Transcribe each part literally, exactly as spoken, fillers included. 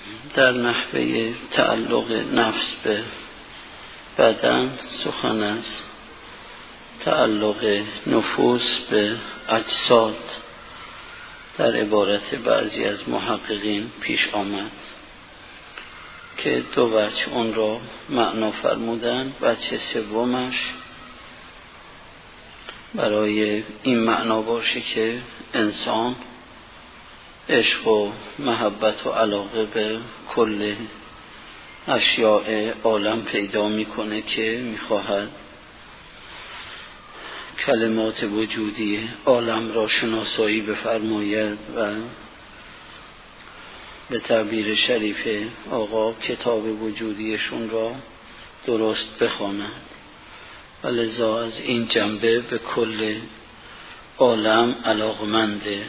در نحوه تعلق نفس به بدن سخن است، تعلق نفوس به اجساد در عبارت بعضی از محققین پیش آمد که دو وجه اون را معنا فرمودن. وجه سومش برای این معنا باشه که انسان عشق و محبت و علاقه به کل اشیاء عالم پیدا میکنه که میخواهد کلمات وجودی عالم را شناسایی بفرماید و به تعبیر شریف آقا کتاب وجودیشون را درست بخواند و لذا از این جنبه به کل عالم علاقمنده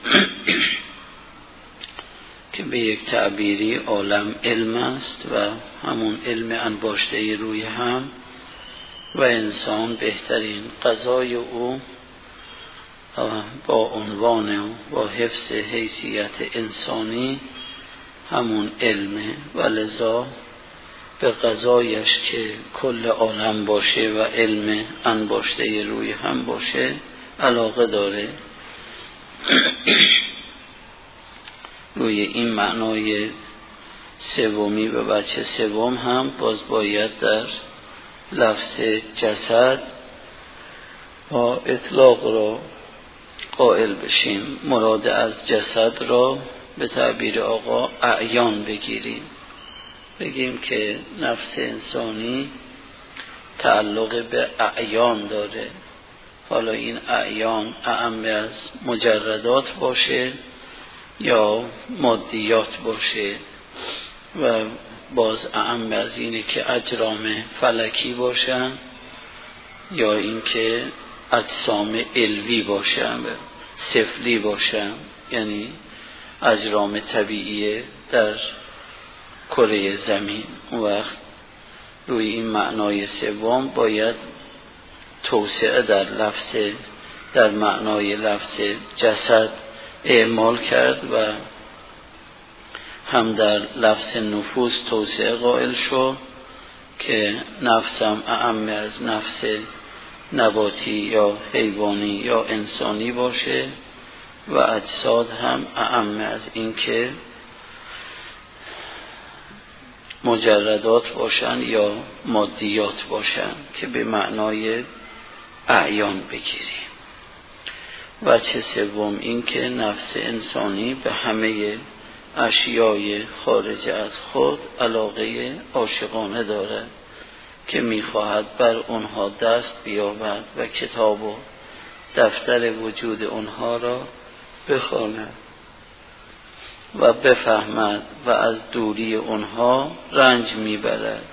که به یک تعبیری عالم علم است و همون علم انباشته روی هم و انسان بهترین غذای او با عنوان و حفظ حیثیت انسانی همون علمه و لذا به غذایش که کل عالم باشه و علم انباشته روی هم باشه علاقه داره. روی این معنای سومی و بچه سوم هم باز باید در لفظ جسد با اطلاق را قائل بشیم. مراد از جسد را به تعبیر آقا اعیان بگیریم، بگیم که نفس انسانی تعلق به اعیان داره. حالا این اعیان اعم از مجردات باشه یا مادیات باشه و باز اعم از اینه که اجرام فلکی باشن یا اینکه اجسام علوی باشن سفلی باشن، یعنی اجرام طبیعی در کره زمین. اون وقت روی این معنای سوم باید توسعه در لفظ در معنای لفظ جسد اعمال کرد و هم در لفظ نفوس توسعه قائل شو که نفسم اعم از نفس نباتی یا حیوانی یا انسانی باشه و اجساد هم اعم از این که مجردات باشن یا مادیات باشن که به معنای اعیان بگیریم. و چه سوم این که نفس انسانی به همه اشیای خارج از خود علاقه عاشقانه دارد که میخواهد بر اونها دست بیابد و کتاب و دفتر وجود اونها را بخواند و بفهمد و از دوری اونها رنج میبرد،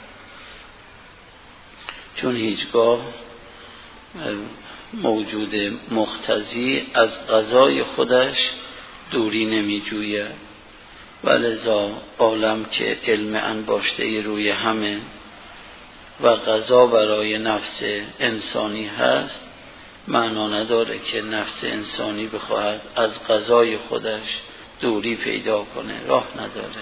چون هیچگاه موجود مقتضی از قضای خودش دوری نمی جوید و لذا عالم که علم انباشته روی همه و قضا برای نفس انسانی هست معنا نداره که نفس انسانی بخواهد از قضای خودش دوری پیدا کنه، راه نداره.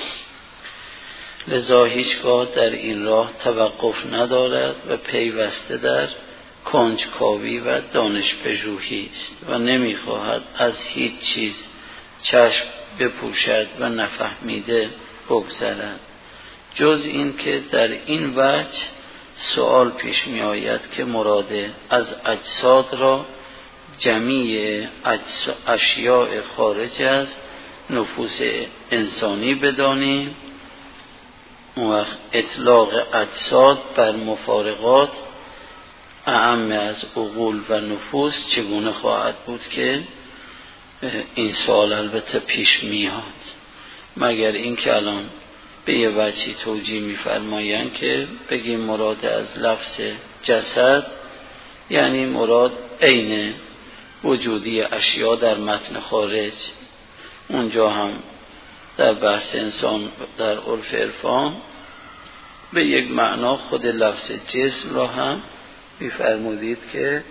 لذا هیچگاه در این راه توقف ندارد و پیوسته در کنجکاوی و دانش پژوهی است و نمیخواهد از هیچ چیز چشم بپوشد و نفهمیده بگذرد، جز این که در این وجه سوال پیش می آید که مراد از اجساد را جمیع اشیاء خارج از نفوس انسانی بدانیم. اون وقت اطلاق اجساد بر مفارقات اعم از عقول و نفوس چگونه خواهد بود که این سوال البته پیش میاد، مگر اینکه الان به یه وجهی توجیه می‌فرمایند که بگیم مراد از لفظ جسد یعنی مراد عین وجودی اشیا در متن خارج. اونجا هم در بحث انسان در عرف عرفان به یک معنا خود لفظ جسم را هم می‌فرمودید که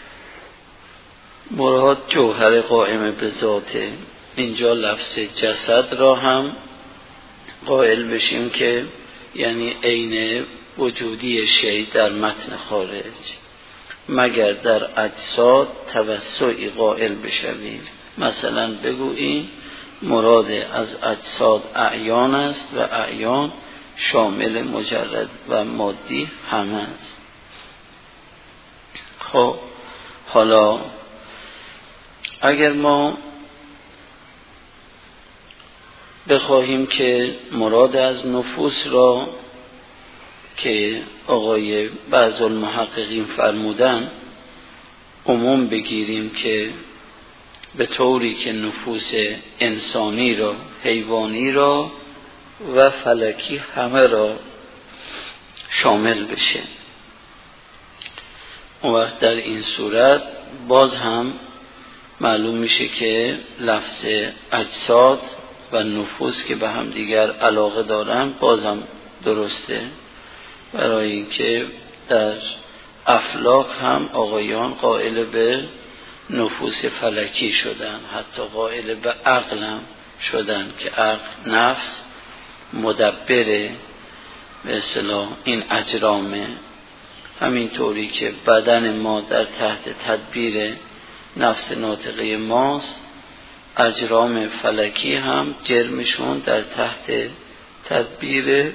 مراد جوهر قائم به ذاته. اینجا لفظ جسد را هم قائل بشیم که یعنی عین وجودی شیء در متن خارج، مگر در اجساد توسعی قائل بشویم. مثلا بگوییم مراد از اجساد اعیان است و اعیان شامل مجرد و مادی همه است. خب حالا اگر ما بخواهیم که مراد از نفوس را که آقای بعض المحققین فرمودن عموم بگیریم که به طوری که نفوس انسانی را، حیوانی را و فلکی همه را شامل بشه، اون وقت در این صورت باز هم معلوم میشه که لفظ اجساد و نفوس که به هم دیگر علاقه دارن بازم درسته، برای اینکه در افلاک هم آقایان قائل به نفوس فلکی شدن، حتی قائل به عقل هم شدن که عقل نفس مدبره به اصطلاح این اجرامه. همینطوری که بدن ما در تحت تدبیر نفس ناطقه ماست، اجرام فلکی هم جرمشون در تحت تدبیر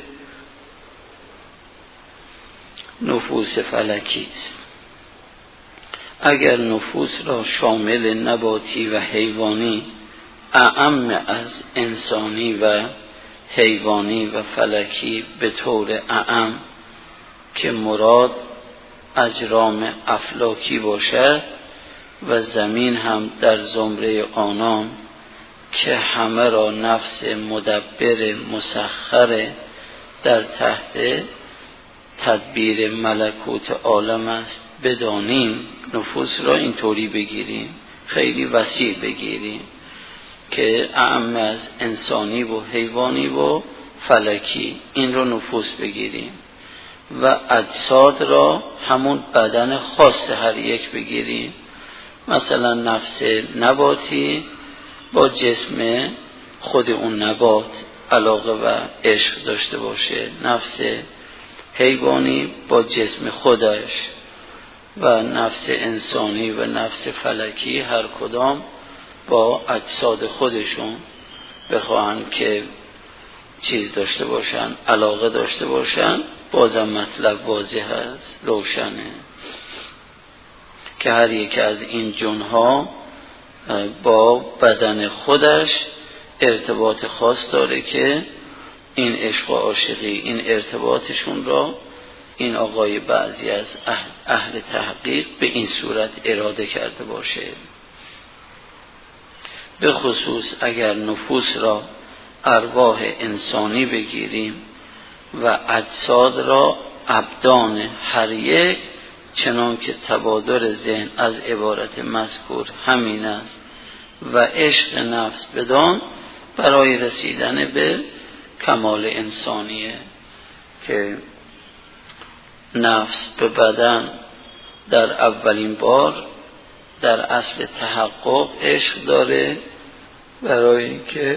نفوس فلکی است. اگر نفوس را شامل نباتی و حیوانی اعم از انسانی و حیوانی و فلکی به طور اعم که مراد اجرام افلاکی باشد و زمین هم در زمره آنان که همه را نفس مدبر مسخر در تحت تدبیر ملکوت عالم است بدانیم، نفوس را اینطوری بگیریم، خیلی وسیع بگیریم که اعم از انسانی و حیوانی و فلکی، این رو نفوس بگیریم و اجساد را همون بدن خاص هر یک بگیریم. مثلا نفس نباتی با جسم خود اون نبات علاقه و عشق داشته باشه، نفس حیوانی با جسم خودش و نفس انسانی و نفس فلکی هر کدام با اجساد خودشون بخواهن که چیز داشته باشن، علاقه داشته باشن، بازم مطلب واضح هست، روشنه که هر یک از این جنها با بدن خودش ارتباط خاص داره که این عشق و عاشقی، این ارتباطشون را این آقای بعضی از اهل تحقیق به این صورت اراده کرده باشه. به خصوص اگر نفوس را ارواح انسانی بگیریم و اجساد را ابدان هر یک، چنان که تبادر ذهن از عبارت مذکور همین است و عشق نفس بدان برای رسیدن به کمال انسانیه که نفس به بدن در اولین بار در اصل تحقق عشق داره، برای اینکه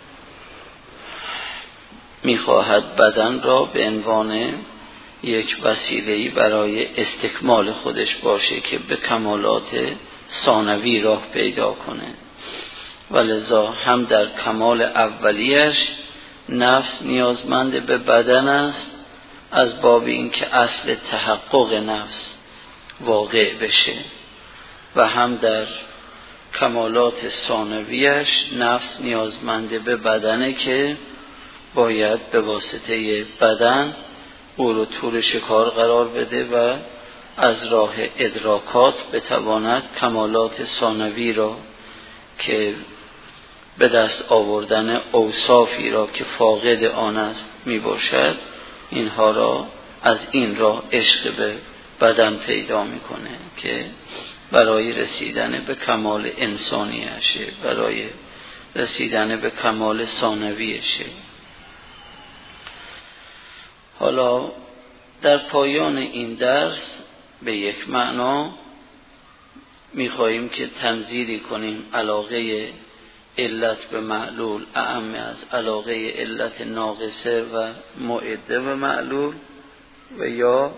میخواهد بدن را به عنوان یک وسیله‌ای برای استکمال خودش باشه که به کمالات ثانوی راه پیدا کنه، ولذا هم در کمال اولیش نفس نیازمند به بدن است از باب اینکه اصل تحقق نفس واقع بشه، و هم در کمالات ثانویش نفس نیازمند به بدنه که باید به واسطه بدن او رو طور شکار قرار بده و از راه ادراکات بتواند کمالات ثانوی را که به دست آوردن اوصافی را که فاقد آن است می باشد، اینها را از این را عشق به بدن پیدا میکنه که برای رسیدن به کمال انسانیشه، برای رسیدن به کمال ثانویشه. حالا در پایان این درس به یک معنا میخواهیم که تنظیری کنیم علاقه علت به معلول اعم از علاقه علت ناقصه و معده به معلول، و یا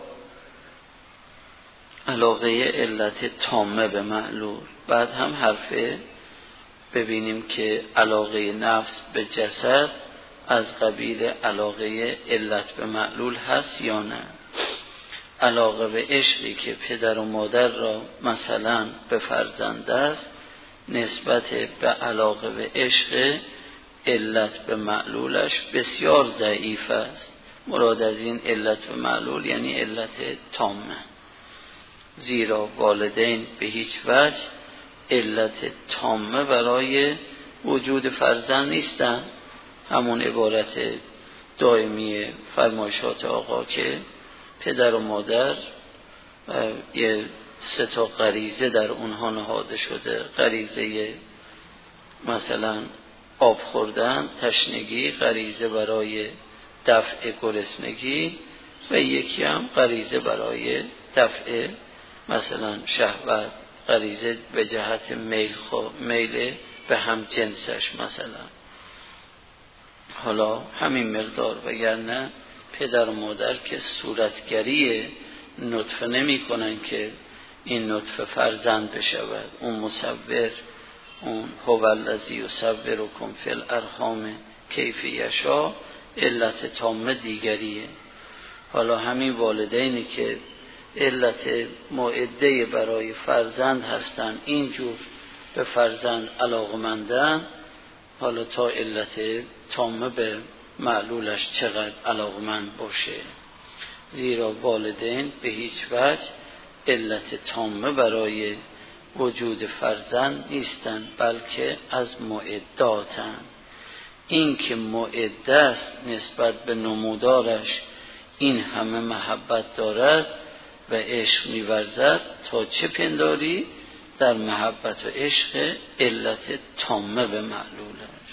علاقه علت تامه به معلول. بعد هم حرفه ببینیم که علاقه نفس به جسد از قبیل علاقه علت به معلول هست یا نه. علاقه به عشقی که پدر و مادر را مثلا به فرزند است نسبت به علاقه به عشق علت به معلولش بسیار ضعیف است. مراد از این علت به معلول یعنی علت تامه، زیرا والدین به هیچ وجه علت تامه برای وجود فرزند نیستند. همون عبارت دائمی فرمایشات آقا که پدر و مادر یه سه تا غریزه در اونها نهاده شده، غریزه مثلا آب خوردن، تشنگی، غریزه برای دفع گرسنگی و یکی هم غریزه برای دفع مثلا شهوت، غریزه به جهت میل خو میل به هم جنسش مثلا. حالا همین مقدار، وگرنه پدر و مادر که صورتگری نطفه نمی کنن که این نطفه فرزند بشود. اون مصور، اون هو الذی یصورکم فی الارحام کیف یشاء، علت تامه دیگریه. حالا همین والدینی که علت معده برای فرزند هستن اینجور به فرزند علاقمندن، حالا تا علت تامه به معلولش چقدر علاقمند باشه. زیرا والدین به هیچ وجه علت تامه برای وجود فرزند نیستن، بلکه از معداتن. این که معده است نسبت به نمودارش این همه محبت دارد و عشق می‌ورزد، تا چه پنداری در محبت و عشق علت تامه به معلولش.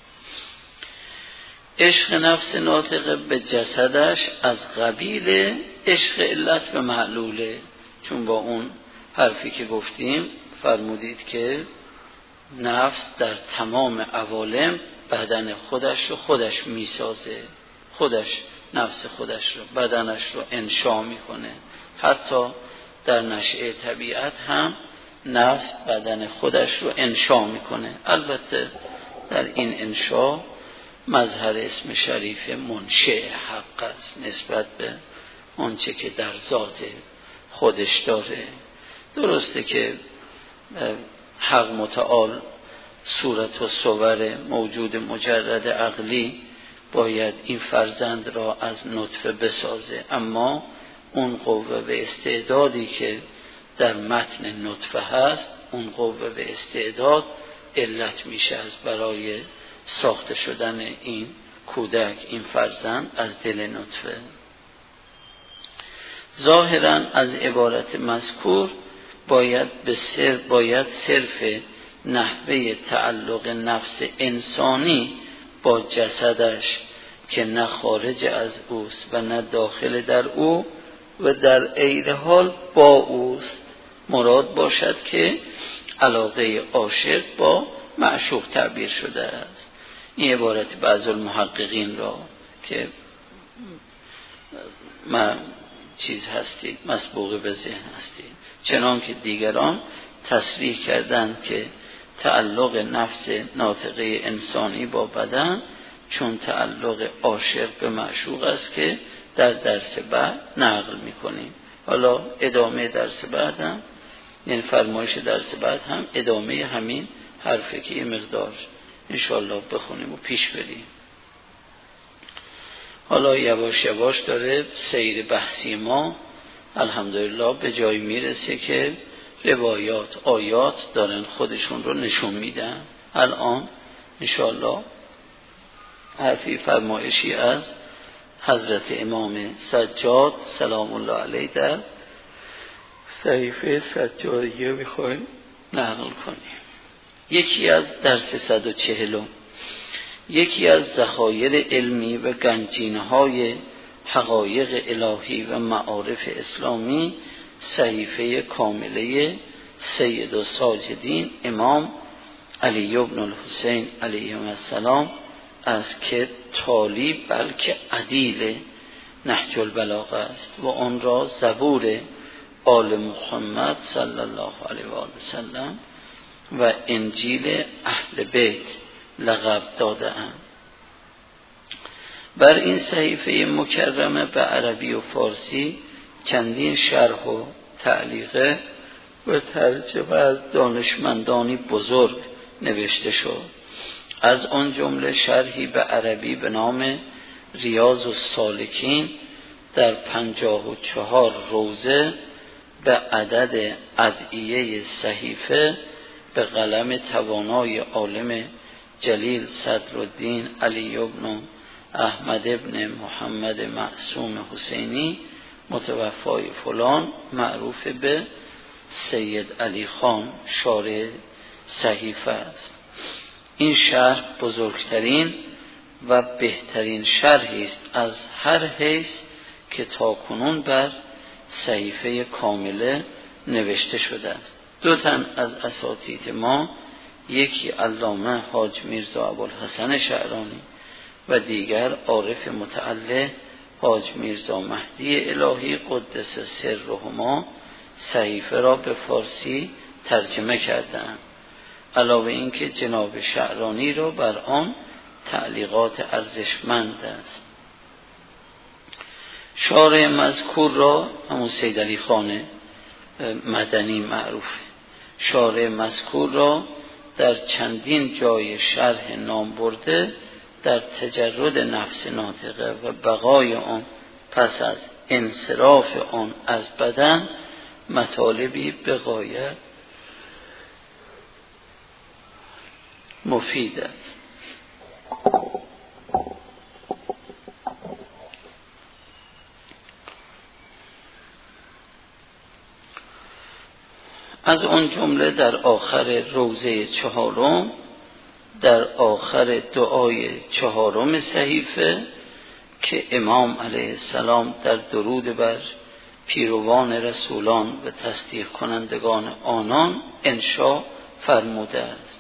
عشق نفس ناطقه به جسدش از قبیل عشق علت به معلوله، چون با اون حرفی که گفتیم فرمودید که نفس در تمام عوالم بدن خودش رو خودش میسازه، خودش نفس خودش رو بدنش رو انشا میکنه. حتی در نشأه طبیعت هم نفس بدن خودش رو انشا میکنه. البته در این انشا مظهر اسم شریف منشأ حق است نسبت به آنچه که در ذات خودش داره. درسته که حق متعال صورت و صور موجود مجرد عقلی باید این فرزند را از نطفه بسازه، اما اون قوه به استعدادی که در متن نطفه هست، اون قوه به استعداد علت میشه از برای ساخته شدن این کودک، این فرزند از دل نطفه. ظاهراً از عبارت مذکور باید به سر باید صرف نحوه تعلق نفس انسانی با جسدش که نه خارج از اوست و نه داخل در او و در عین حال با اوست مراد باشد که علاقه عاشق با معشوق تعبیر شده است. این عبارت بعض المحققین را که ما چیز هستید مسبوق به ذهن هستید، چنان که دیگران تصریح کردند که تعلق نفس ناطقه انسانی با بدن چون تعلق عاشق به معشوق است که در درس بعد نقل میکنیم. حالا ادامه درس بعد هم، یعنی فرمایش درس بعد هم ادامه همین حرفه که یه مقدار انشاءالله بخونیم و پیش بریم. حالا یواش یواش داره سیر بحثی ما الحمدلله به جایی میرسه که روایات آیات دارن خودشون رو نشون میدن. الان انشاءالله حرفی فرمایشی از حضرت امام سجاد سلام الله علیه در صحیفه سجادیه میخوایم نقل کنیم. یکی از درس صد و چهلم، یکی از ذخایر علمی و گنجینه‌های حقایق الهی و معارف اسلامی صحیفه کامله سید الساجدین امام علی ابن الحسین علیه السلام است که تالی بلکه عدیل نهج البلاغه است و آن را زبور آل محمد صلی الله علیه و سلم و انجیل اهل بیت لقب داده‌اند. بر این صحیفه مکرمه به عربی و فارسی چندین شرح و تعلیقه و ترجمه از دانشمندانی بزرگ نوشته شد. از آن جمله شرحی به عربی به نام ریاض السالکین در پنجاه و چهار روزه به عدد ادعیه صحیفه به قلم توانای عالم جلیل صدرالدین علی ابن احمد ابن محمد معصوم حسینی متوفای فلان معروف به سید علی خان شارح صحیفه است. این شرح بزرگترین و بهترین شرحی است از هر حیث که تاکنون بر صحیفه کامله نوشته شده است. دو تن از اساتید ما، یکی علامه حاج میرزا ابوالحسن شعرانی و دیگر عارف متعله حاج میرزا مهدی الهی قدس سرهما، صحیفه را به فارسی ترجمه کردند. علاوه اینکه جناب شعرانی را بر آن تعلیقات ارزشمند است. شارح مذکور را همون سید علی خان مدنی معروفه. شارح مذکور را در چندین جای شرح نام برده در تجرد نفس ناطقه و بقای آن پس از انصراف آن از بدن مطالبی به غایت مفید است. از آن جمله در آخر روزه چهارم، در آخر دعای چهارم صحیفه که امام علیه السلام در درود بر پیروان رسولان و تصدیق کنندگان آنان انشا فرموده است.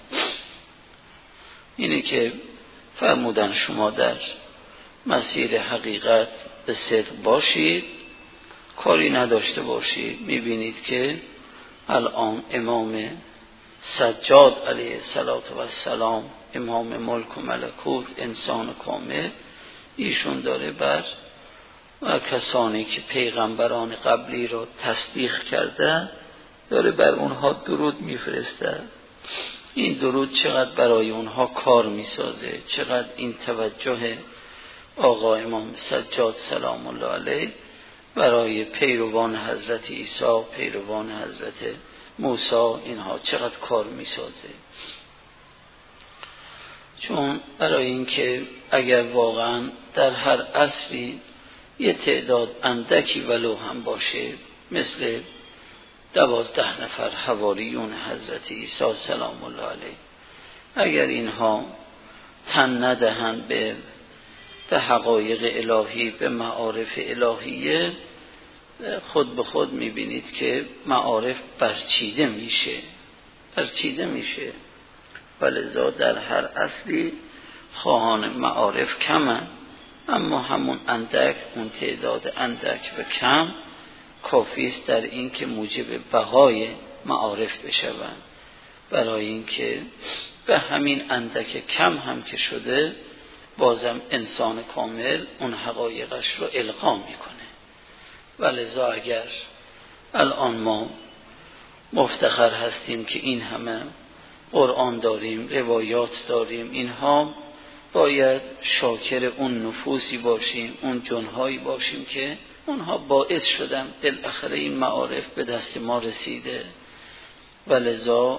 اینه که فرمودن شما در مسیر حقیقت به صدق باشید، کاری نداشته باشید. میبینید که الان امام سجاد علیه السلام، امام ملک و ملکوت، انسان کامل، ایشون داره بر و کسانی که پیغمبران قبلی را تصدیق کرده داره بر اونها درود میفرسته. این درود چقدر برای اونها کار میسازه، چقدر این توجه آقا امام سجاد سلام الله علیه برای پیروان حضرت عیسی، پیروان حضرت موسی، اینها چقدر کار میسازه. چون برای اینکه اگر واقعا در هر عصری یه تعداد اندکی ولو هم باشه، مثل دوازده نفر حواریون حضرت عیسی سلام الله علیه، اگر اینها تن ندهند به به حقایق الهی، به معارف الهیه، خود به خود میبینید که معارف برچیده میشه برچیده میشه ولذا در هر اصلی خواهان معارف کمن، اما همون اندک، اون تعداد اندک و کم کافی است در این که موجب بقای معارف بشوند. برای اینکه به همین اندک کم هم که شده بازم انسان کامل اون حقایقش رو القا میکنه. ولذا اگر الان ما مفتخر هستیم که این همه قرآن داریم، روایات داریم، اینها باید شاکر اون نفوسی باشیم، اون جنهایی باشیم که اونها باعث شدن بالاخره این معارف به دست ما رسیده. ولذا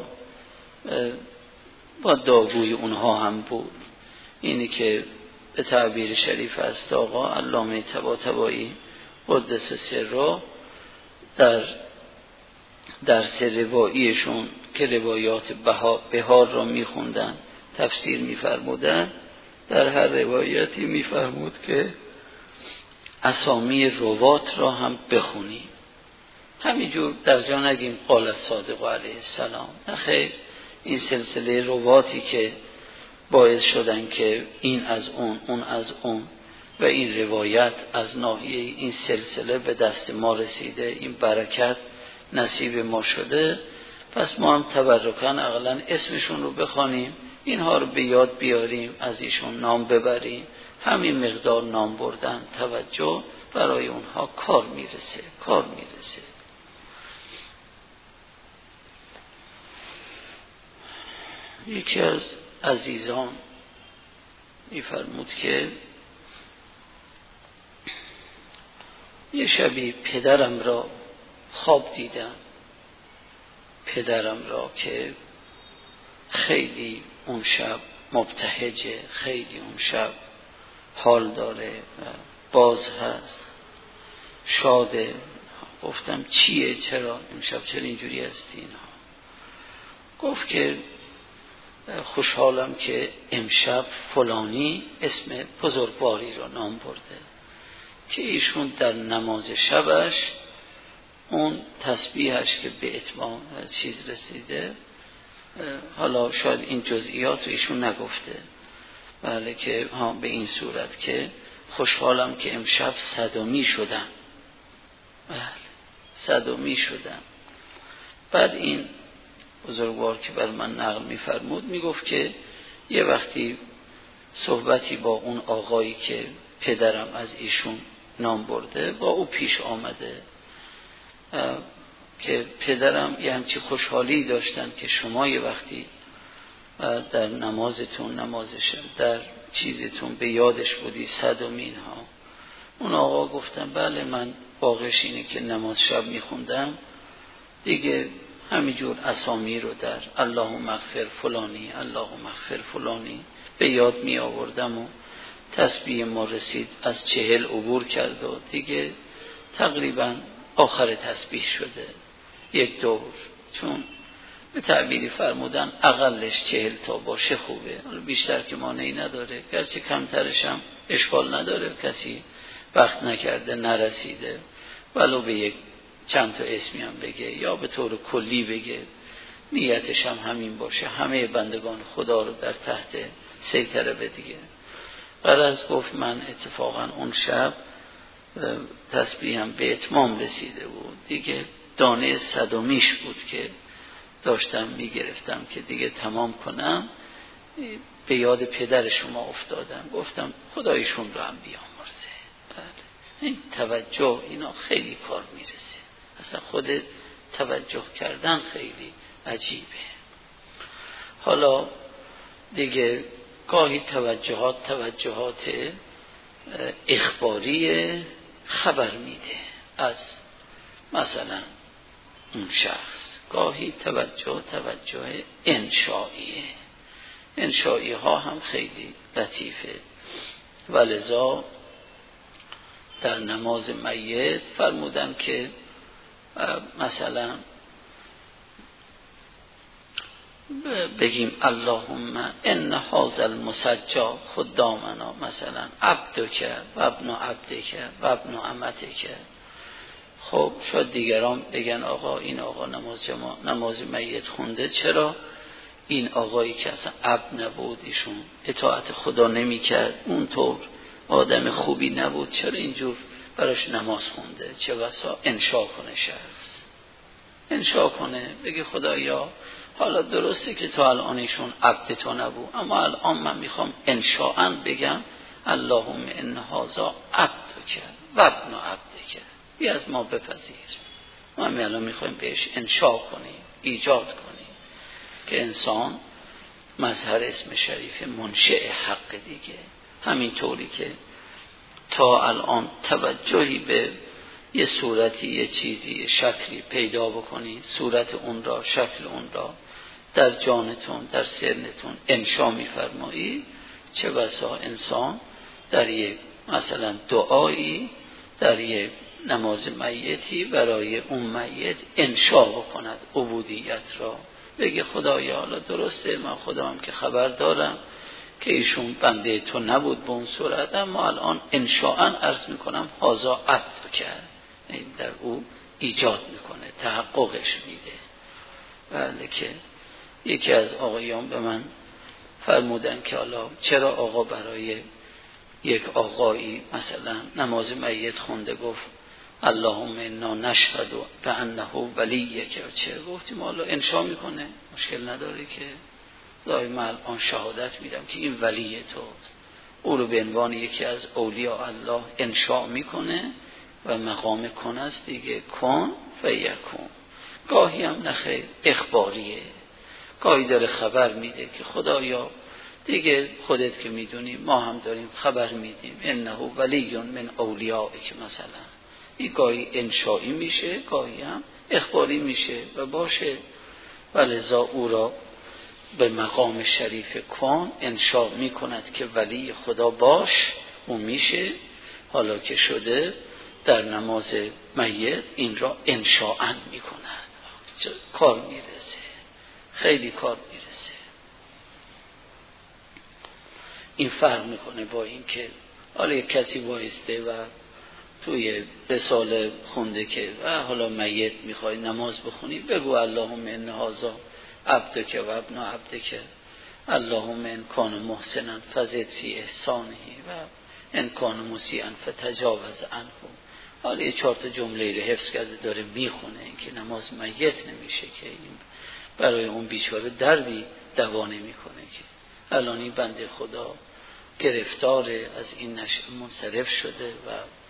با داغوی اونها هم بود. اینی که به تعبیر شریف است آقا علامه طباطبایی قدس سره در درس رواییشون که روایات بهار را میخوندن تفسیر میفرمودن، در هر روایتی میفرمود که اسامی روات را هم بخونیم. همینجور در جا نگیم قال صادق علیه السلام، نخیر، این سلسله رواتی که باعث شدن که این از اون اون از اون و این روایت از ناحیه این سلسله به دست ما رسیده، این برکت نصیب ما شده، پس ما هم تبرکاً اقلاً اسمشون رو بخوانیم، اینها رو به یاد بیاریم، از ایشون نام ببریم. همین مقدار نام بردن، توجه برای اونها کار میرسه کار میرسه یکی از عزیزان میفرمود که یه شبی پدرم را خواب دیدم، پدرم را که خیلی اون شب مبتهجه، خیلی اون شب حال داره، باز هست، شاده. گفتم چیه؟ چرا امشب چرا اینجوری هستی؟ اینها گفت که خوشحالم که امشب فلانی اسم بزرگواری را نام برده که ایشون در نماز شبش اون تسبیحش که به اتمام چیز رسیده، حالا شاید این جزئیات رو ایشون نگفته، بله، که ها به این صورت که خوشحالم که امشب صدمی شدم، بله صدمی شدم. بعد این بزرگوار که بر من نقل می‌فرمود میگفت که یه وقتی صحبتی با اون آقایی که پدرم از ایشون نام برده با او پیش آمده که پدرم یه همچی خوشحالی داشتن که شما یه وقتی در نمازتون نمازش در چیزتون به یادش بودی صدمین ها. اون آقا گفتن بله، من واقعش اینه که نماز شب میخوندم دیگه همینجور اسامی رو در اللهم اغفر فلانی اللهم اغفر فلانی به یاد می آوردم و تسبیح ما رسید از چهل عبور کرد و دیگه تقریبا آخر تسبیح شده یک دور، چون به تعبیری فرمودن اقلش چهل تا باشه خوبه، بیشتر که مانعی نداره، گرچه کمترش هم اشکال نداره، کسی وقت نکرده نرسیده ولو به یک چند تا اسمی هم بگه یا به طور کلی بگه، نیتش هم همین باشه، همه بندگان خدا رو در تحت سیطره بدیگه. غرض گفت من اتفاقا اون شب تسبیحم به اتمام رسیده بود دیگه، دانه صدمیش بود که داشتم میگرفتم که دیگه تمام کنم، به یاد پدر شما افتادم، گفتم خدایشون رو هم بیامرزه. بله، این توجه اینا خیلی کار میرسه، اصلا خود توجه کردن خیلی عجیبه. حالا دیگه گاهی توجهات توجهات اخباری خبر میده از مثلا اون شخص، گاهی توجه توجه انشائیه، انشائی ها هم خیلی لطیفه. ولذا در نماز میت فرمودن که مثلا بگیم اللهم ان هذا المسجى خدامنا، مثلا عبدک و ابن عبدک و ابن امتک. خب شاید دیگران بگن آقا این آقا نماز جماع نماز میت خونده، چرا این آقایی که اصلا عبد نبود، ایشون اطاعت خدا نمی کرد، اونطور آدم خوبی نبود، چرا اینجور براش نماز خونده؟ چه بسا انشاء کنه شخص، انشاء کنه بگه خدایا حالا درسته که تا الان ایشون عبد تو نبود، اما الان من میخوام انشاءاً بگم اللهم ان هذا عبدک و ابن عبدک، بی از ما بپذیر. ما هم الان میخوایم بهش انشاء کنیم، ایجاد کنیم که انسان مظهر اسم شریف منشئ حق دیگه. همینطوری که تا الان توجهی به یه صورتی یه چیزی یه شکلی پیدا بکنی، صورت اون را شکل اون را در جانتون در سرنتون انشا میفرمایی، چه بسا انسان در یک مثلا دعایی در یک نماز میتی برای اون میت انشا بکند عبودیت را، بگه خدایا حالا درسته من خودم که خبر دارم که ایشون بنده تو نبود به اون صورت، اما الان انشاءاً عرض میکنم هازا عبد کرد، این در او ایجاد میکنه، تحققش میده. بله که یکی از آقایان به من فرمودن که حالا چرا آقا برای یک آقایی مثلا نماز میت خونده گفت اللهم انا نشهد بانه ولیک، چه گفتیم حالا انشا میکنه مشکل نداره که دائما الان شهادت میدم که این ولی توست، او رو به عنوان یکی از اولیاء الله انشا میکنه و مقام کن است دیگه، کن و یکون. گاهی هم نخیر اخباریه، گاهی داره خبر میده که خدایا دیگه خودت که میدونی ما هم داریم خبر میدیم انه ولی من اولیائک مثلا. این گاهی انشایی میشه گاهی هم اخباری میشه و باشه، ولذا او را به مقام شریف کن انشا میکند که ولی خدا باش، اون میشه. حالا که شده در نماز میت این را انشاءً میکند، کار میرسه، خیلی کار میرسه. این فرق میکنه با این که حالا یک کسی وایسته و توی رساله خونده که و حالا میت میخوای نماز بخونی بگو اللهم ان هذا عبدک و ابن عبدک اللهم ان کان محسنا فزد فی احسانه و ان کان مسیئا فتجاوز عنه. حالا یه چهار تا جمله رو حفظ کرده داره میخونه، این که نماز میت نمیشه که این برای اون بیچاره دردی دوا نمیکنه که الان این بنده خدا گرفتاره، از این نشأه منصرف شده و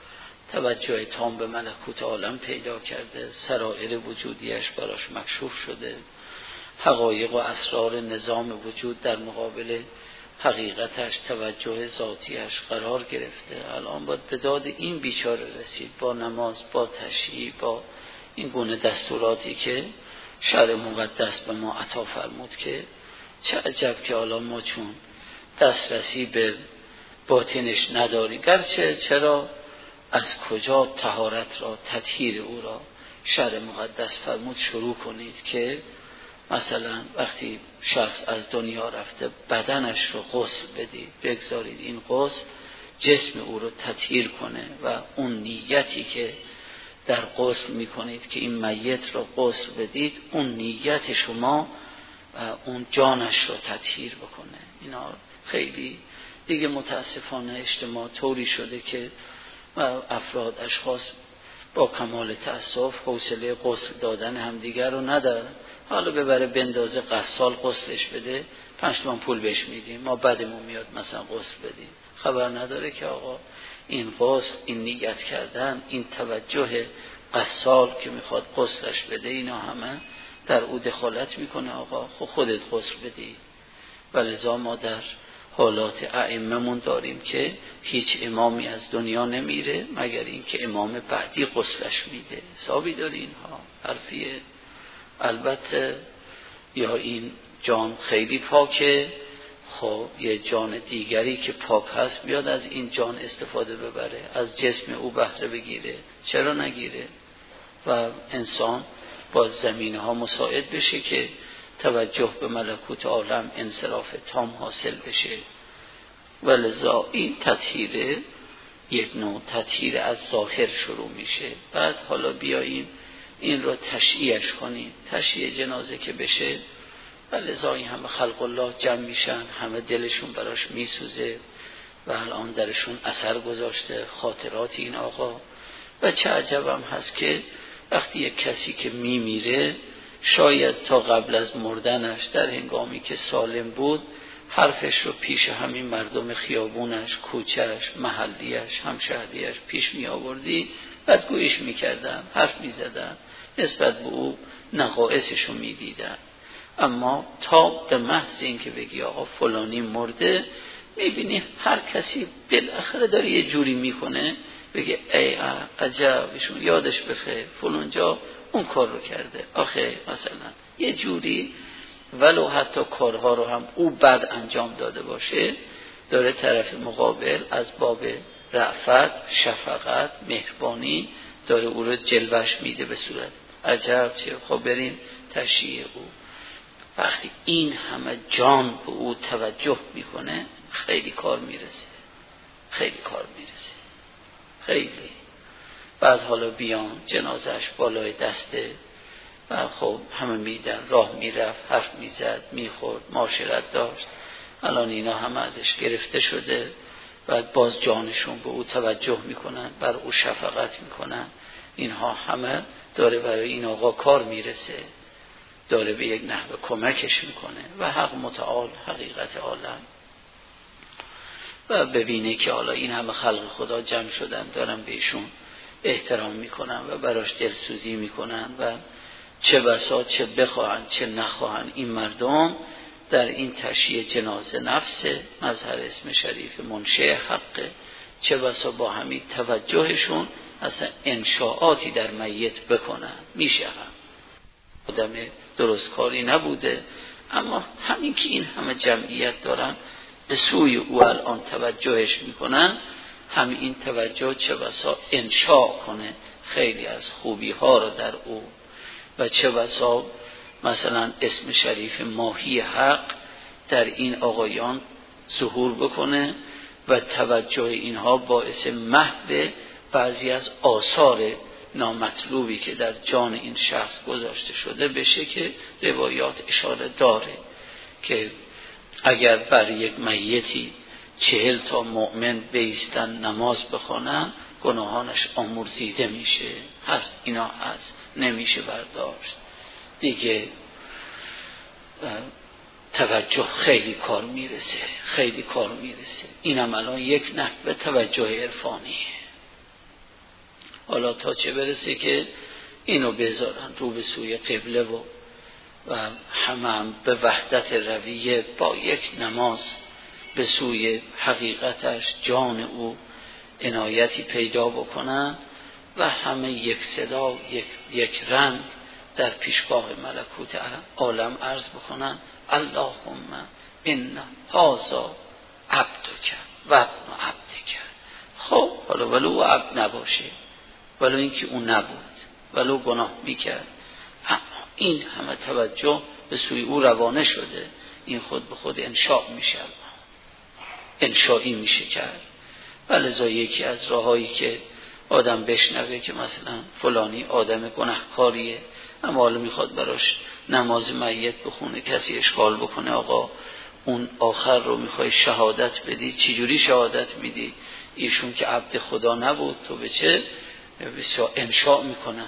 توجه تام به ملکوت عالم پیدا کرده، سرائر وجودیش براش مکشوف شده، حقایق و اسرار نظام وجود در مقابل حقیقتش توجه ذاتیش قرار گرفته. الان باید به داد این بیچاره رسید با نماز، با تشییع، با این گونه دستوراتی که شرع مقدس به ما عطا فرمود که چه عجب که الان ما چون دسترسی به باطنش نداری. گرچه چرا از کجا طهارت را تطهیر او را شرع مقدس فرمود شروع کنید که مثلا وقتی شخص از دنیا رفته بدنش رو غسل بدید، بگذارید این غسل جسم او رو تطهیر کنه و اون نیتی که در غسل میکنید که این میت رو غسل بدید اون نیت شما اون جانش رو تطهیر بکنه. اینا خیلی دیگه متاسفانه اجتماع طوری شده که افراد اشخاص با کمال تأسف حوصله غسل دادن همدیگر رو ندارن. حالا ببره بندازه غسال غسلش بده، پنج تومن پول بهش میدیم، ما بعدمون میاد مثلا غسل بدیم، خبر نداره که آقا این غسل، این نیت کردن، این توجه غسال که میخواد غسلش بده، اینا همه در او دخالت میکنه. آقا خود خودت غسل بدی. ولذا ما در حالات ائمه‌مون داریم که هیچ امامی از دنیا نمیره مگر اینکه امام بعدی غسلش میده. حسابی داره اینها، حرفیه. البته یا این جان خیلی پاکه، خب یه جان دیگری که پاک هست بیاد از این جان استفاده ببره، از جسم او بهره بگیره، چرا نگیره؟ و انسان با زمینه ها مساعد بشه که توجه به ملکوت عالم انصراف تام حاصل بشه. ولذا این تطهیر یک نوع تطهیر از ظاهر شروع میشه. بعد حالا بیاییم این رو تشییعش کنیم، تشییع جنازه که بشه. ولذا این همه خلق الله جمع میشن، همه دلشون براش میسوزه و الان درشون اثر گذاشته خاطرات این آقا. و چه عجبم هست که وقتی یک کسی که میمیره شاید تا قبل از مردنش در هنگامی که سالم بود حرفش رو پیش همین مردم خیابونش، کوچهش، محلیش، همشهریش پیش می آوردی، بعد گویش می کردن، حرف می زدن، نسبت به او نقائصش رو می دیدن. اما تا به محض این که بگی آقا فلانی مرده، می بینی هر کسی بالاخره داره یه جوری می کنه بگه ای عجب ایشون یادش بخیر فلان جا اون کار رو کرده، آخه مثلا یه جوری ولو حتی کارها رو هم او بد انجام داده باشه داره طرف مقابل از باب رأفت، شفقت، مهربانی داره او رو جلوش میده به صورت عجب چه، خب بریم تشییع او. وقتی این همه جان به او توجه میکنه خیلی کار میرسه، خیلی کار میرسه، خیلی. بعد حالا بیان جنازش بالای دست و خب همه میدن، راه میرفت، حرف میزد، میخورد، معاشرت داشت. الان اینا همه ازش گرفته شده و باز جانشون به او توجه میکنن، بر او شفقت میکنن. اینها همه داره برای این آقا کار میرسه، داره به یک نحو کمکش میکنه و حق متعال حقیقت عالم. و ببینه که حالا این همه خلق خدا جمع شدن، دارن بهشون احترام میکنن و براش دلسوزی میکنن و چه بسا چه بخواهن چه نخواهن این مردم در این تشییع جنازه نفس مظهر اسم شریف منشأ حقه، چه بسا با همین توجهشون اصلا انشاءاتی در میت بکنن. میشه هم آدم درست کاری نبوده، اما همین که این همه جمعیت دارن به سوی او الان توجهش میکنن، همین این توجه چه بسا انشاء کنه خیلی از خوبی ها رو در او، و چه بسا مثلا اسم شریف ماهی حق در این آقایان ظهور بکنه و توجه اینها باعث محو بعضی از آثار نامطلوبی که در جان این شخص گذاشته شده بشه، که روایات اشاره داره که اگر بر یک میتی چهل تا مؤمن بیستن نماز بخونن گناهانش آمرزیده میشه. هست اینا هست، نمیشه برداشت دیگه. توجه خیلی کار میرسه، خیلی کار میرسه. اینم الان یک نحوه توجه عرفانیه. حالا تا چه برسه که اینو بذارن رو به سوی قبله و و همه هم به وحدت رویه با یک نماز به سوی حقیقتش جان او عنایتی پیدا بکنن و همه یک صدا یک, یک رنگ در پیشگاه ملکوت عالم عرض بکنن اللهم ان هذا عبدک و ابن عبدک. خب حالا ولو عبد نباشه، ولو اینکه اون نبود، ولو گناه میکرد، اما این همه توجه به سوی او روانه شده، این خود به خود انشاء میشه، انشایی میشه کرد. ولذا یکی از راهایی که آدم بشنوه که مثلا فلانی آدم گناهکاریه اما حالا میخواد براش نماز میت بخونه، کسی اشکال بکنه آقا اون آخر رو میخوای شهادت بدی، چی جوری شهادت میدی؟ ایشون که عبد خدا نبود، تو به چه بسیار انشاء میکنم.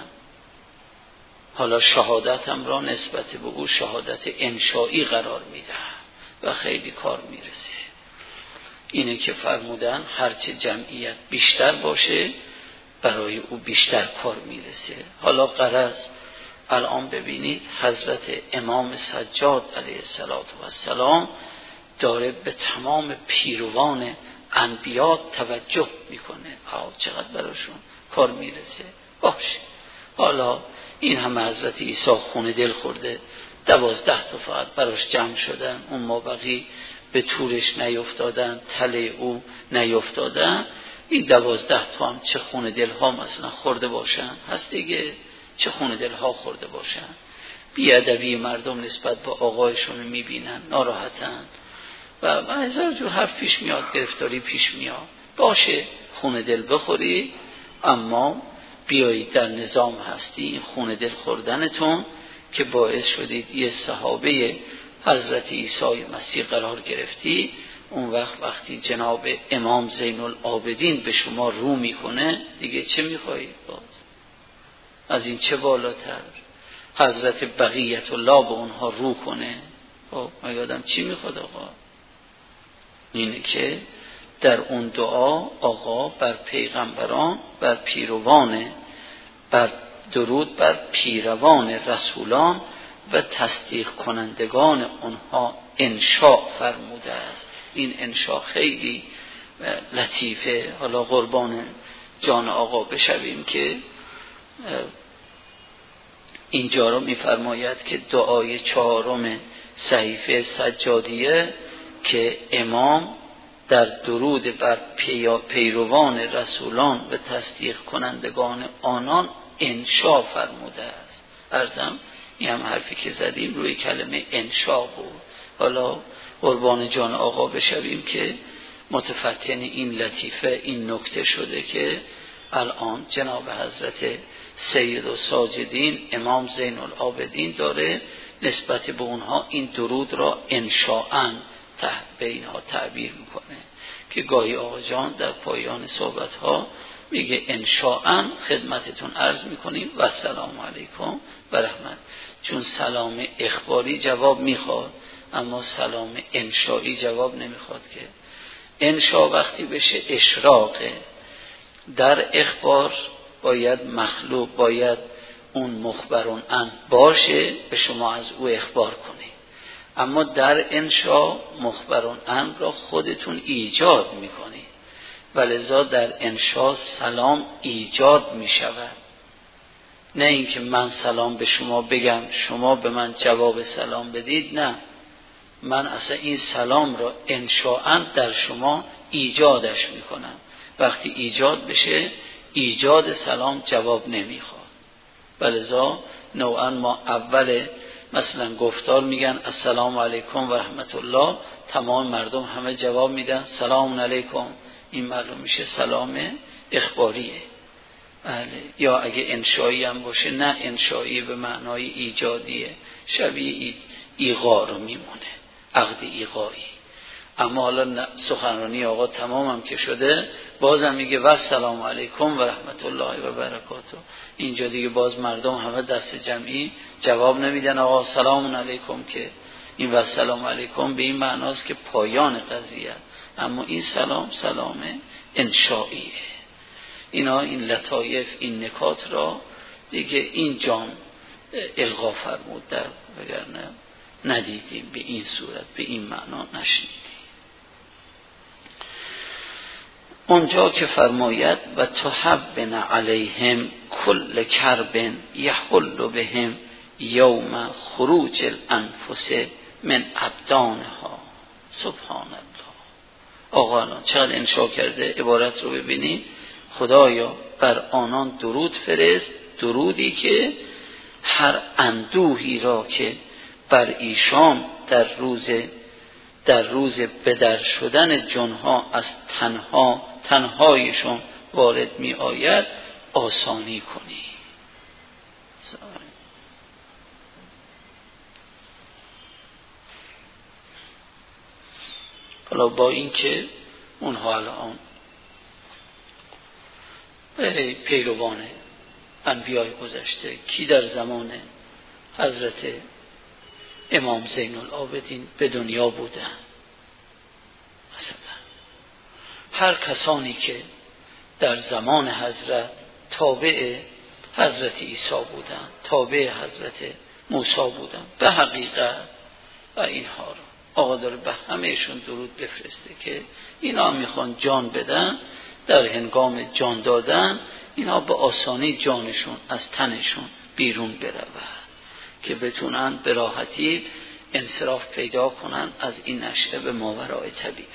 حالا شهادت هم را نسبت به او شهادت انشایی قرار میدم و خیلی کار میرسه. اینه که فرمودن هرچه جمعیت بیشتر باشه برای او بیشتر کار میرسه. حالا غرض الان ببینید حضرت امام سجاد علیه السلام داره به تمام پیروان انبیا توجه میکنه، آه چقدر براشون کار میرسه. باشه حالا این همه حضرت عیسی خون دل خورده، دوازده تا فقط براش جمع شدن، اون مابقی به طورش نیفتادن، تله او نیفتادن، این دوازده تا هم چه خون دل ها مثلا خورده باشن، هست دیگه چه خون دل ها خورده باشن. بیادبی مردم نسبت با آقایشون میبینن، ناراحتن و هزار جور حرف پیش میاد، گرفتاری پیش میاد. باشه خون دل بخوری، اما بیایید در نظام هستی این خون دل خوردنتون که باعث شدید یه صحابه حضرت عیسی مسیح قرار گرفتی، اون وقت وقتی جناب امام زین العابدین به شما رو میکنه دیگه چه میخواهید؟ باز از این چه بالاتر حضرت بقیت الله به اونها رو کنه؟ خب ما یادم چی میخواد آقا؟ اینه که در اون دعا آقا بر پیغمبران، بر پیروان، بر درود بر پیروان رسولان و تصدیق کنندگان اونها انشاء فرموده است. این انشاء خیلی لطیفه. حالا قربان جان آقا بشویم که اینجا رو میفرماید که دعای چهارم صحیفه سجادیه که امام در درود بر پیروان رسولان و تصدیق کنندگان آنان انشاء فرموده است. عرضم این هم حرفی که زدیم روی کلمه انشاء بود. حالا قربان جان آقا بشویم که متفتن این لطیفه این نکته شده که الان جناب حضرت سید الساجدین امام زین العابدین داره نسبت به اونها این درود را انشاءً به اینها تعبیر میکنه که گاهی آقا جان در پایان صحبت ها میگه انشاءً خدمتتون عرض میکنیم و السلام علیکم و رحمت، چون سلام اخباری جواب میخواد اما سلام انشایی جواب نمیخواد. که انشا وقتی بشه اشراقه، در اخبار باید مخلوق باید اون مخبرون ان باشه به شما از او اخبار کنی، اما در انشا مخبرون ان را خودتون ایجاد میکنی، ولذا در انشا سلام ایجاد میشود، نه اینکه من سلام به شما بگم شما به من جواب سلام بدید، نه، من اصلا این سلام را انشاءً در شما ایجادش میکنم. وقتی ایجاد بشه ایجاد سلام جواب نمیخواد، ولذا نوعا ما اول مثلا گفتار میگن السلام علیکم و رحمت الله، تمام مردم همه جواب میدن سلام علیکم، این معلوم میشه سلام اخباریه. بله. یا اگه انشایی هم باشه نه انشایی به معنای ایجادیه، شبیه ایقا رو میمونه، عقد ایقایی. اما حالا سخنرانی آقا تمام هم که شده بازم میگه و السلام علیکم و رحمت الله و برکاته. اینجا دیگه باز مردم همه دست جمعی جواب نمیدن آقا سلام علیکم، که این و السلام علیکم به این معناست که پایان قضیه، اما این سلام سلام انشائیه. اینا این لطایف این نکات را دیگه این جان القا فرمود، در وگرنه ندیدیم به این صورت به این معنا نشنیدیم. اونجا که فرماید و تحبن علیهم کل کرب یحل بهم یوم خروج الانفس من ابدانها. سبحان الله. آقا الان چقدر انشاء کرده، عبارت رو ببینید. خدایا بر آنان درود فرست، درودی که هر اندوهی را که بر ایشان در روز در روز بدر شدن جنها از تنها تنهایشون وارد می آید آسانی کنی. حالا با این که اونها الان پیروان انبیای گذشته کی در زمان حضرت امام زین العابدین به دنیا بودن، مثلا هر کسانی که در زمان حضرت تابع حضرت عیسی بودن، تابع حضرت موسی بودن، به حقیقت و اینها رو آقا داره به همهشون درود بفرسته که اینا میخوان جان بدن، در هنگام جان دادن اینا به آسانی جانشون از تنشون بیرون برود که بتونن به راحتی انصراف پیدا کنن از این نشأه به ماورای طبیعه.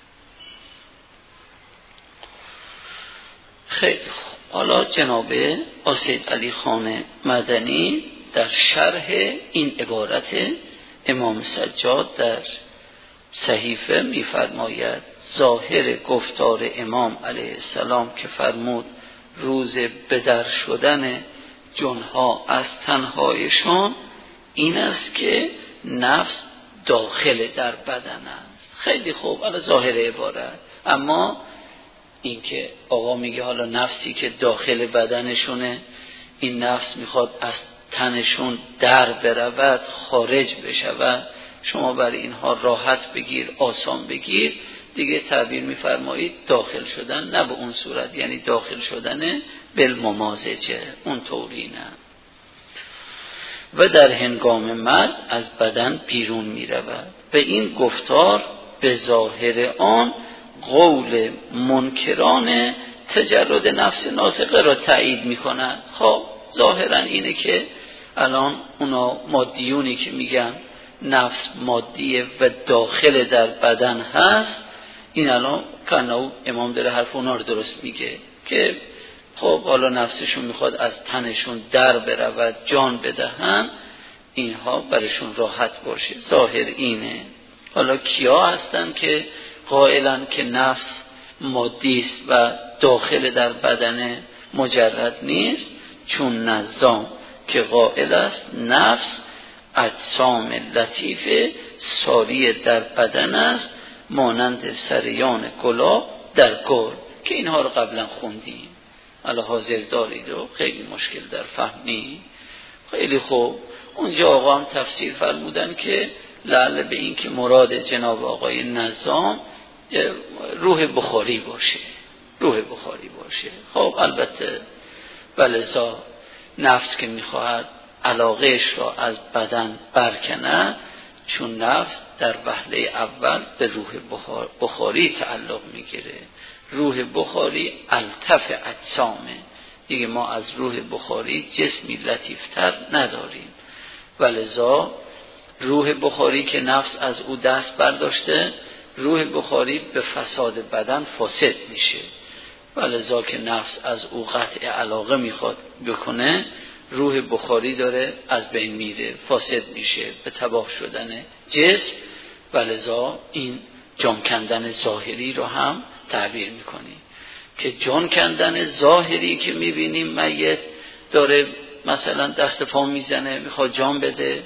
خیلی خوب. حالا جناب آسید علی خان مدنی در شرح این عبارت امام سجاد در صحیفه می‌فرماید ظاهر گفتار امام علیه السلام که فرمود روز بدر شدن جنها از تنهایشان این است که نفس داخل در بدن است. خیلی خوب، حالا ظاهر عبارت، اما این که آقا میگه حالا نفسی که داخل بدنشونه، این نفس میخواد از تنشون در برود، خارج بشود، شما برای اینها راحت بگیر، آسان بگیر، دیگه تعبیر میفرمایید داخل شدن، نه به اون صورت، یعنی داخل شدن بالممازجه، اون طوری نه. و در هنگام مرگ از بدن بیرون می رود. به این گفتار به ظاهر آن قول منکران تجرد نفس ناطقه را تایید می کنند. خب ظاهرا اینه که الان اونا مادیونی که میگن نفس مادیه و داخل در بدن هست، این الان کناو امام داره حرف اونا رو درست میگه که خب حالا نفسشون میخواد از تنشون در برود، جان بدهن، اینها برشون راحت باشه. ظاهر اینه. حالا کیا هستن که قائلن که نفس مادی است و داخل در بدن مجرد نیست، چون نظام که قائل است نفس اجسام لطیفه ساری در بدن است، مانند سریان گلاب در گل، که اینها رو قبلا خوندیم. حالا حاضر دارید و خیلی مشکل در فهم نیست. خیلی خوب. اونجا آقا هم تفسیر فرمودن که لعل به این که مراد جناب آقای نظام روح بخاری باشه، روح بخاری باشه. خب البته ولذا نفس که میخواهد علاقهش را از بدن برکند، چون نفس در وهله اول به روح بخاری تعلق میگیره. روح بخاری الطف اجسامه دیگه، ما از روح بخاری جسمی لطیفتر نداریم. ولذا روح بخاری که نفس از او دست برداشته، روح بخاری به فساد بدن فاسد میشه. ولذا که نفس از او قطع علاقه میخواد بکنه، روح بخاری داره از بین میره، فاسد میشه به تباه شدن جسم. ولذا این جان کندن ظاهری رو هم تعبیر میکنی که جان کندن ظاهری که میبینیم میت داره مثلا دست پا میزنه میخواد جان بده،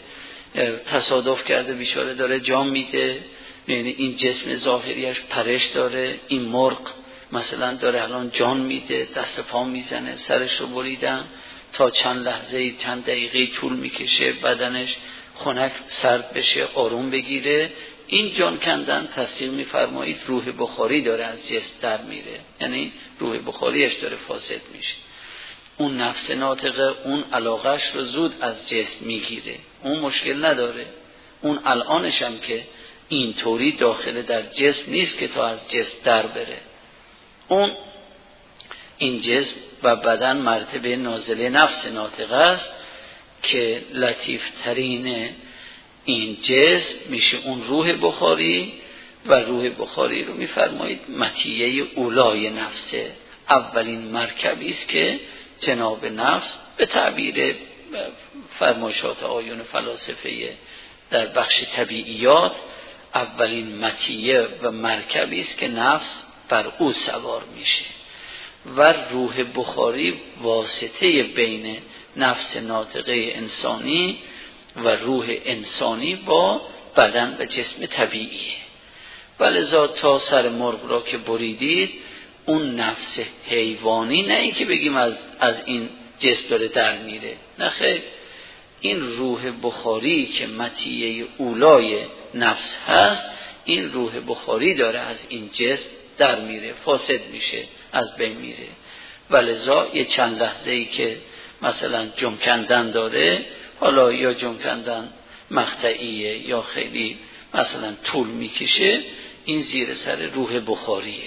تصادف کرده بیچاره داره جان میده، یعنی این جسم ظاهریش پرش داره. این مرغ مثلا داره الان جان میده، دست پا میزنه، سرش رو بریدن، تا چند لحظه چند دقیقه طول میکشه بدنش خنک سرد بشه آروم بگیره. این جان کندن تصدیق میفرمایید روح بخاری داره از جسم در میره، یعنی روح بخاریش داره فاسد میشه. اون نفس ناطقه اون علاقش رو زود از جسم میگیره، اون مشکل نداره. اون الانش هم که این طوری داخل در جسم نیست که تا از جسم در بره. اون این جسم و بدن مرتبه نازله نفس ناطقه است که لطیف ترین این جسم میشه اون روح بخاری، و روح بخاری رو میفرمایید مطیه اولای نفسه، اولین مرکبی است که جناب نفس به تعبیر فرمایشات آیون فلاسفه در بخش طبیعیات اولین مطیه و مرکبی است که نفس بر او سوار میشه، و روح بخاری واسطه بین نفس ناطقه انسانی و روح انسانی با بدن و جسم طبیعیه. ولذا تا سر مرغ را که بریدید، اون نفس حیوانی نه این که بگیم از, از این جسم داره در میره، نه خیر، این روح بخاری که مطیه اولای نفس هست، این روح بخاری داره از این جسم در میره، فاسد میشه، از بین میره. ولذا یه چند لحظه ای که مثلا جمع کندن داره، حالا یا جمع کندن مقطعیه یا خیلی مثلا طول میکشه، این زیر سر روح بخاریه.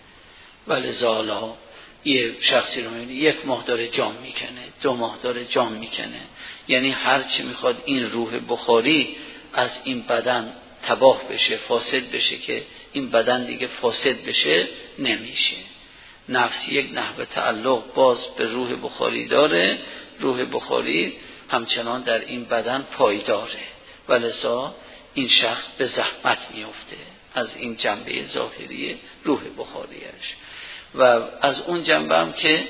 ولذا حالا یه شخصی رو میبینی یک ماه داره جام میکنه، دو ماه داره جام میکنه، یعنی هر چی میخواد این روح بخاری از این بدن تباه بشه، فاسد بشه، که این بدن دیگه فاسد بشه نمیشه. نفس یک نحو تعلق باز به روح بخاری داره، روح بخاری همچنان در این بدن پایداره. ولذا این شخص به زحمت میفته از این جنبه ظاهری روح بخاریش، و از اون جنبه هم که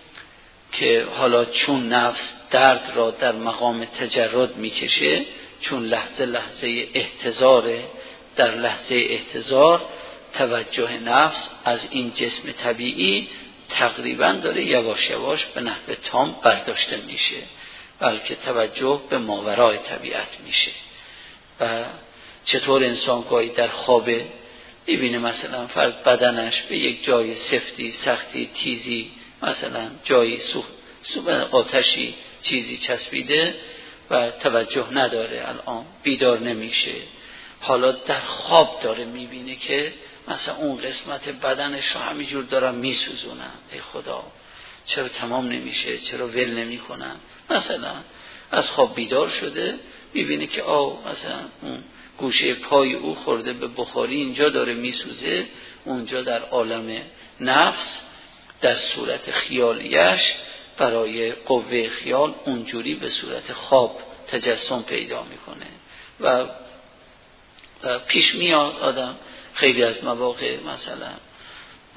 که حالا چون نفس درد را در مقام تجرد میکشه، چون لحظه لحظه احتضاره، در لحظه احتضار توجه نفس از این جسم طبیعی تقریبا داره یواش یواش به نحو تام برداشته میشه، بلکه توجه به ماورای طبیعت میشه. و چطور انسان گاهی در خوابه میبینه مثلا فرض بدنش به یک جای سفتی، سختی، تیزی، مثلا جایی سوخ سوخ آتشی چیزی چسبیده و توجه نداره، الان بیدار نمیشه. حالا در خواب داره میبینه که مثلا اون قسمت بدنش رو همینجور دارن میسوزونن، ای خدا چرا تمام نمیشه، چرا ول نمیکنن. مثلا از خواب بیدار شده میبینه که آه مثلا اون گوشه پای او خورده به بخاری، اینجا داره میسوزه، اونجا در عالم نفس در صورت خیالیش برای قوه خیال اونجوری به صورت خواب تجسم پیدا میکنه. و, و پیش میاد آدم خیلی از مواقع مثلا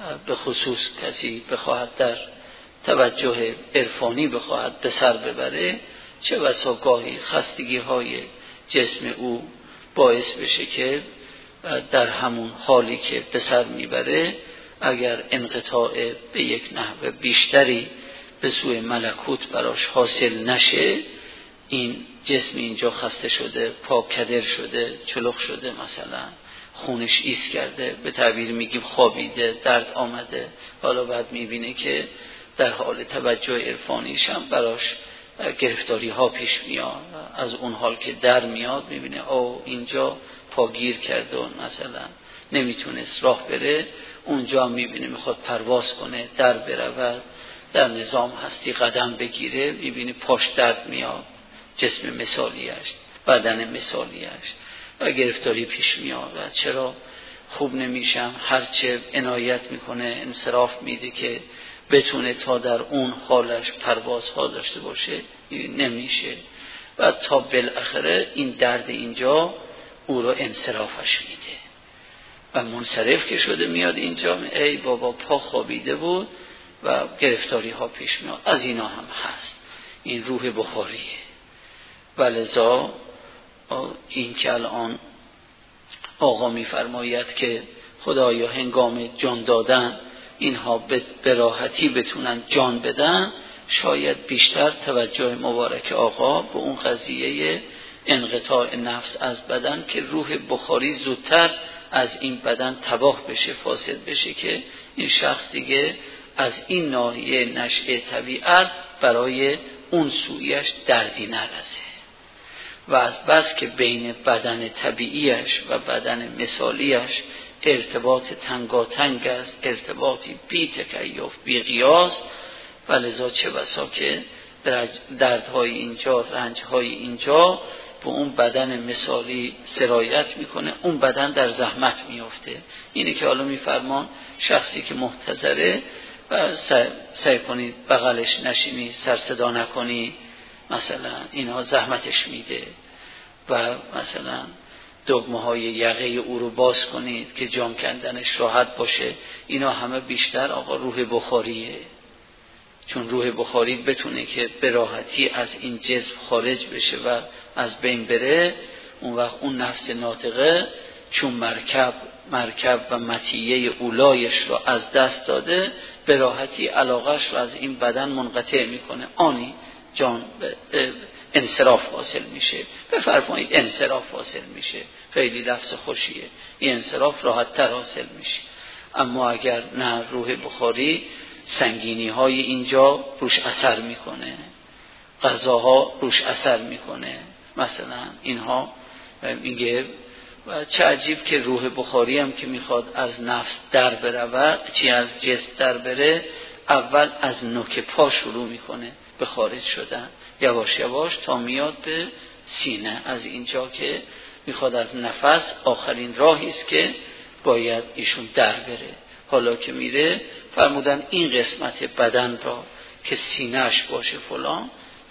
به خصوص کسی بخواهد در توجه عرفانی بخواهد به سر ببره، چه بسا گاهی خستگی های جسم او باعث بشه که در همون حالی که به سر میبره اگر انقطاع به یک نحو بیشتری به سوی ملکوت براش حاصل نشه، این جسم اینجا خسته شده، پا کدر شده، چلخ شده، مثلا خونش ایست کرده، به تعبیر میگیم خوابیده، درد آمده، حالا بعد میبینه که در حال توجه عرفانیش هم براش گرفتاری ها پیش میاد. از اون حال که در میاد میبینه او اینجا پاگیر کرده و مثلا نمیتونست راه بره، اونجا میبینه میخواد پرواز کنه، در برود، در نظام هستی قدم بگیره، میبینه پاش درد میاد، جسم مثالیش، بدن مثالیش، و گرفتاری پیش میاد. و چرا خوب نمیشم؟ هرچه عنایت میکنه انصراف میده که بتونه تا در اون حالش پروازها داشته باشه، نمیشه. و تا بالاخره این درد اینجا او رو انصرافش میده و منصرف که شده میاد اینجا، ای بابا پا خوابیده بود و گرفتاری ها پیش میاد. از اینا هم هست، این روح بخاریه. ولذا این که الان آقا میفرماید که خدایا هنگام جان دادن اینها به راحتی بتونن جان بدن، شاید بیشتر توجه مبارک آقا به اون قضیه انقطاع نفس از بدن که روح بخاری زودتر از این بدن تباه بشه، فاسد بشه، که این شخص دیگه از این ناحیه نشأه طبیعت برای اون سویش دردی نرسه. و از بس که بین بدن طبیعیش و بدن مثالیش ارتباط تنگاتنگ است، ارتباطی بی تکیف بی قیاس، و لذا چه بسا که دردهای اینجا، رنجهای اینجا به اون بدن مثالی سرایت میکنه، اون بدن در زحمت میافته. اینه که حالا میفرمان شخصی که محتضره و سعی کنید بغلش نشینی، سر صدا نکنی، مثلا اینها زحمتش میده. و مثلا دگمه های یقه او رو باز کنید که جام کندنش راحت باشه، اینا همه بیشتر آقا روح بخاریه. چون روح بخاری بتونه که به راحتی از این جسم خارج بشه و از بین بره، اون وقت اون نفس ناطقه چون مرکب مرکب و مطیه اولایش رو از دست داده، به راحتی علاقش رو از این بدن منقطع میکنه، آنی جان انصراف حاصل میشه. بفرمایید انصراف حاصل میشه، خیلی لفظ خوشیه، این انصراف راحت تر حاصل میشه. اما اگر نه، روح بخاری سنگینی های اینجا روش اثر میکنه، غذاها روش اثر میکنه، مثلا اینها میگه. و چه عجیب که روح بخاری هم که میخواد از نفس در بره، چی از جسم در بره، اول از نوک پا شروع میکنه به خارج شدن، یواش یواش تا میاد به سینه. از اینجا که میخواد از نفس، آخرین راهی است که باید ایشون در بره. حالا که میره فرمودن این قسمت بدن را که سینه‌اش باشه فلان،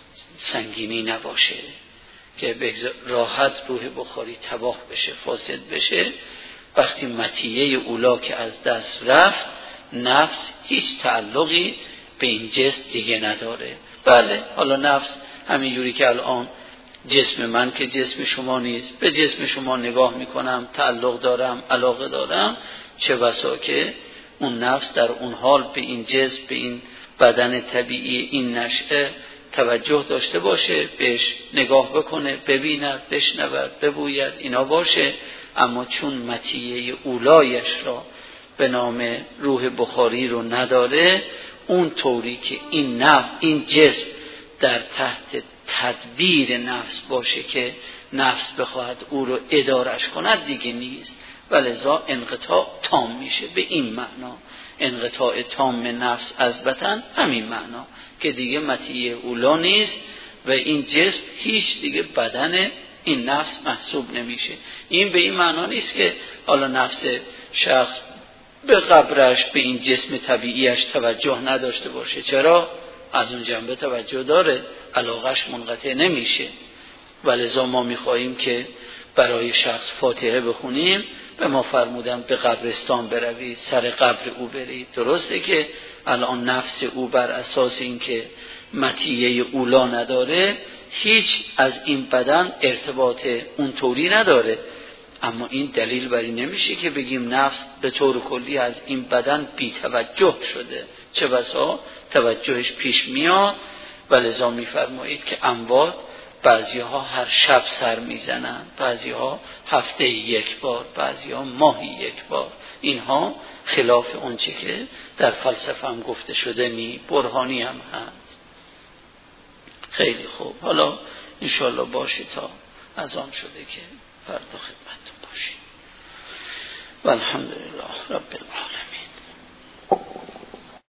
سنگینی نباشه، که راحت روح بخاری تباه بشه، فاسد بشه. وقتی مطیه اولا که از دست رفت، نفس هیچ تعلقی به این جسم دیگه نداره. بله، حالا نفس همینجوری که الان جسم من که جسم شما نیست، به جسم شما نگاه میکنم، تعلق دارم، علاقه دارم، چه بسا که اون نفس در اون حال به این جسم، به این بدن طبیعی، این نشأه توجه داشته باشه، بهش نگاه بکنه، ببیند، بشنود، ببوید، اینا باشه. اما چون مطیه اولایش را به نام روح بخاری رو نداره، اون طوری که این نفس، این جسم در تحت تدبیر نفس باشه که نفس بخواهد او رو ادارش کند، دیگه نیست. ولذا انقطاع تام میشه. به این معنا انقطاع تام نفس از بدن، همین معنا که دیگه مطیع اولا نیست و این جسم هیچ دیگه بدن این نفس محسوب نمیشه. این به این معنا نیست که حالا نفس شخص به قبرش، به این جسم طبیعیش توجه نداشته باشه. چرا؟ از اون جنبه توجه داره، علاقش منقطع نمیشه. ولذا ما میخواهیم که برای شخص فاتحه بخونیم، به ما فرمودن به قبرستان بروید، سر قبر او برید. درسته که الان نفس او بر اساس اینکه مطیه اولا نداره هیچ از این بدن ارتباط اونطوری نداره، اما این دلیل بر این نمیشه که بگیم نفس به طور کلی از این بدن بی توجه شده. چه بسا توجهش پیش میاد و لذا میفرمایید که اموات بعضی ها هر شب سر میزنن، بعضی ها هفته یک بار، بعضی ها ماهی یک بار. اینها خلاف اون چه که در فلسفه هم گفته شده نی، برهانی هم هست. خیلی خوب، حالا انشالله باشی تا از آن شده که فردا خدمتتون باشیم. والحمدلله رب العالمین.